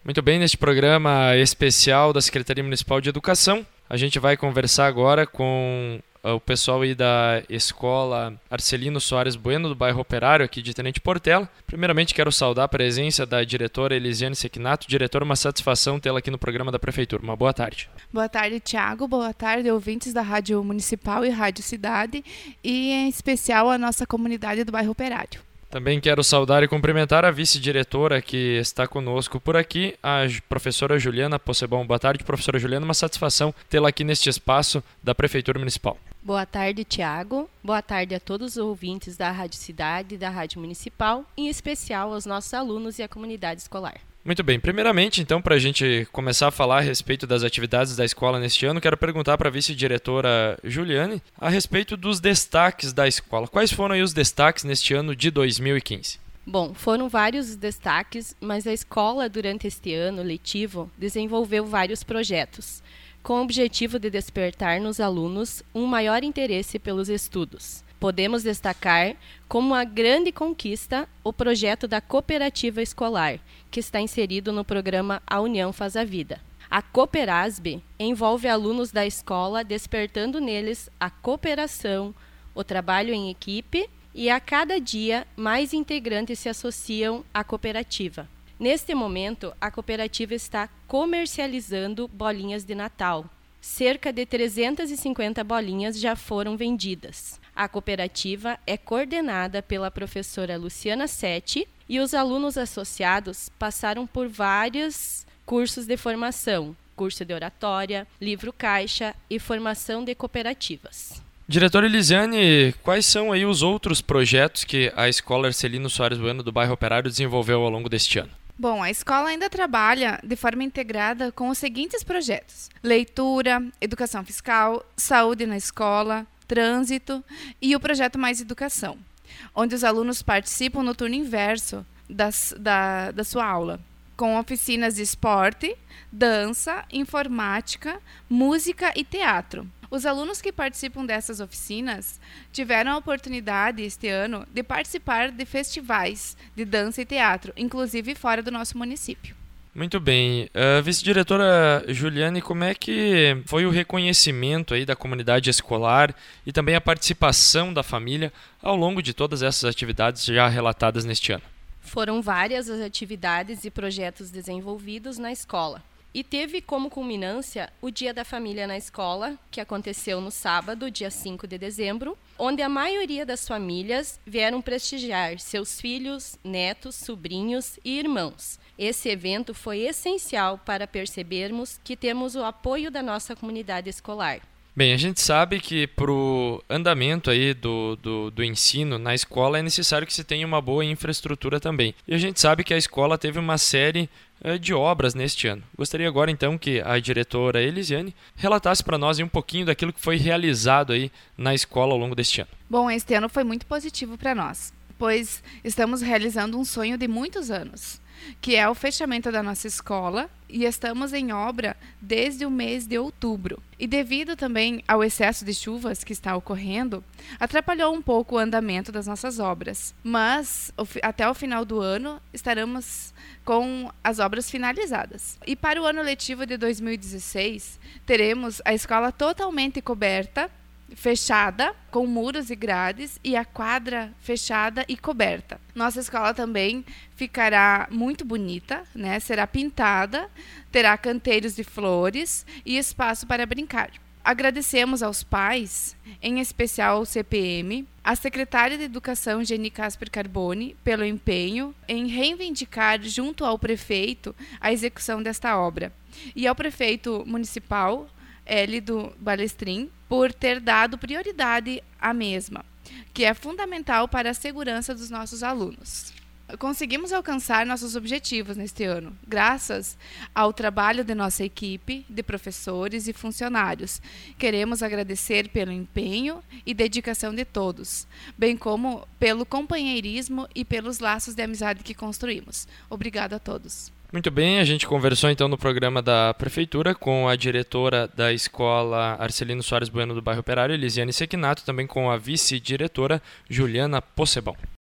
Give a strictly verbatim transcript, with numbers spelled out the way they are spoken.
Muito bem, neste programa especial da Secretaria Municipal de Educação, a gente vai conversar agora com o pessoal aí da Escola Arcelino Soares Bueno, do bairro Operário, aqui de Tenente Portela. Primeiramente, quero saudar a presença da diretora Elisiane Sequinato. Diretora, uma satisfação tê-la aqui no programa da Prefeitura. Uma boa tarde. Boa tarde, Tiago. Boa tarde, ouvintes da Rádio Municipal e Rádio Cidade, e em especial a nossa comunidade do bairro Operário. Também quero saudar e cumprimentar a vice-diretora que está conosco por aqui, a professora Juliana Possebon. Boa tarde, professora Juliana. Uma satisfação tê-la aqui neste espaço da Prefeitura Municipal. Boa tarde, Tiago. Boa tarde a todos os ouvintes da Rádio Cidade e da Rádio Municipal, em especial aos nossos alunos e à comunidade escolar. Muito bem, primeiramente, então, para a gente começar a falar a respeito das atividades da escola neste ano, quero perguntar para a vice-diretora Juliane a respeito dos destaques da escola. Quais foram aí os destaques neste ano de dois mil e quinze? Bom, foram vários os destaques, mas a escola, durante este ano letivo, desenvolveu vários projetos, com o objetivo de despertar nos alunos um maior interesse pelos estudos. Podemos destacar como uma grande conquista o projeto da cooperativa escolar, que está inserido no programa A União Faz a Vida. A Cooperasb envolve alunos da escola, despertando neles a cooperação, o trabalho em equipe, e a cada dia mais integrantes se associam à cooperativa. Neste momento, a cooperativa está comercializando bolinhas de Natal. Cerca de trezentas e cinquenta bolinhas já foram vendidas. A cooperativa é coordenada pela professora Luciana Sete e os alunos associados passaram por vários cursos de formação, curso de oratória, livro caixa e formação de cooperativas. Diretora Elisiane, quais são aí os outros projetos que a Escola Arcelino Soares Bueno do bairro Operário desenvolveu ao longo deste ano? Bom, a escola ainda trabalha de forma integrada com os seguintes projetos: leitura, educação fiscal, saúde na escola, trânsito e o projeto Mais Educação, onde os alunos participam no turno inverso das, da, da sua aula, com oficinas de esporte, dança, informática, música e teatro. Os alunos que participam dessas oficinas tiveram a oportunidade este ano de participar de festivais de dança e teatro, inclusive fora do nosso município. Muito bem. Uh, vice-diretora Juliane, como é que foi o reconhecimento aí da comunidade escolar e também a participação da família ao longo de todas essas atividades já relatadas neste ano? Foram várias as atividades e projetos desenvolvidos na escola. E teve como culminância o Dia da Família na Escola, que aconteceu no sábado, dia cinco de dezembro, onde a maioria das famílias vieram prestigiar seus filhos, netos, sobrinhos e irmãos. Esse evento foi essencial para percebermos que temos o apoio da nossa comunidade escolar. Bem, a gente sabe que para o andamento aí do, do, do ensino na escola é necessário que se tenha uma boa infraestrutura também. E a gente sabe que a escola teve uma série uh, de obras neste ano. Gostaria agora então que a diretora Elisiane relatasse para nós aí um pouquinho daquilo que foi realizado aí na escola ao longo deste ano. Bom, este ano foi muito positivo para nós, pois estamos realizando um sonho de muitos anos, que é o fechamento da nossa escola, e estamos em obra desde o mês de outubro. E devido também ao excesso de chuvas que está ocorrendo, atrapalhou um pouco o andamento das nossas obras. Mas até o final do ano estaremos com as obras finalizadas. E para o ano letivo de dois mil e dezesseis, teremos a escola totalmente coberta, fechada, com muros e grades, e a quadra fechada e coberta. Nossa escola também ficará muito bonita, né? Será pintada, terá canteiros de flores e espaço para brincar. Agradecemos aos pais, em especial ao C P M, à secretária de Educação, Geni Casper Carboni, pelo empenho em reivindicar junto ao prefeito a execução desta obra, e ao prefeito municipal, Hélido Balestrin, por ter dado prioridade à mesma, que é fundamental para a segurança dos nossos alunos. Conseguimos alcançar nossos objetivos neste ano, graças ao trabalho de nossa equipe, de professores e funcionários. Queremos agradecer pelo empenho e dedicação de todos, bem como pelo companheirismo e pelos laços de amizade que construímos. Obrigada a todos. Muito bem, a gente conversou então no programa da Prefeitura com a diretora da Escola Arcelino Soares Bueno do bairro Operário, Elisiane Sequinato, também com a vice-diretora Juliana Possebon.